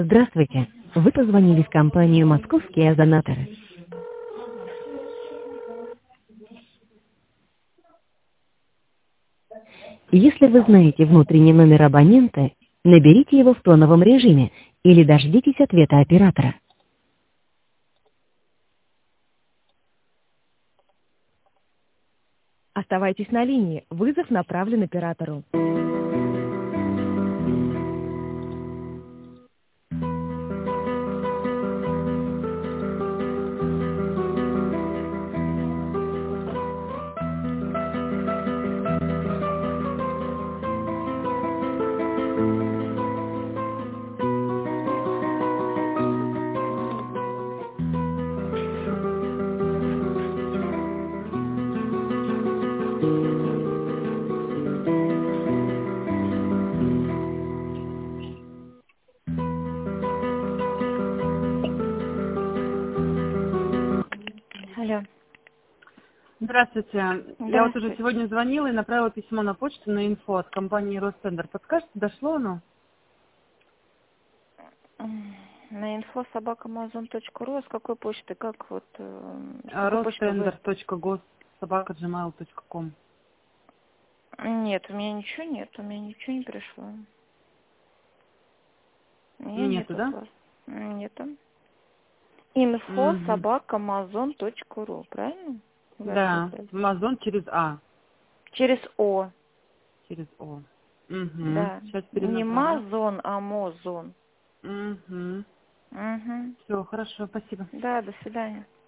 Здравствуйте. Вы позвонили в компанию «Московские озонаторы». Если вы знаете внутренний номер абонента, наберите его в тоновом режиме или дождитесь ответа оператора. Оставайтесь на линии. Вызов направлен оператору. Алло. Здравствуйте. Я вот уже Здравствуйте. сегодня звонила и направила письмо на почту на инфо от компании Ростендер. Подскажете, дошло оно? На info@amazon.ru. С какой почты? Как вот с какой почты вы? rostender.gos@gmail.com. Нет, у меня ничего нет, у меня ничего не пришло. У меня Нету, нет от да? вас. Нету. Угу. info@amazon.ru, правильно? Вы Да, ответили? Amazon через А, Через О, через О. Угу. да. Сейчас Не перенаправлю. Мазон, а Мозон. Угу. Угу. Все, хорошо, спасибо. Да, до свидания.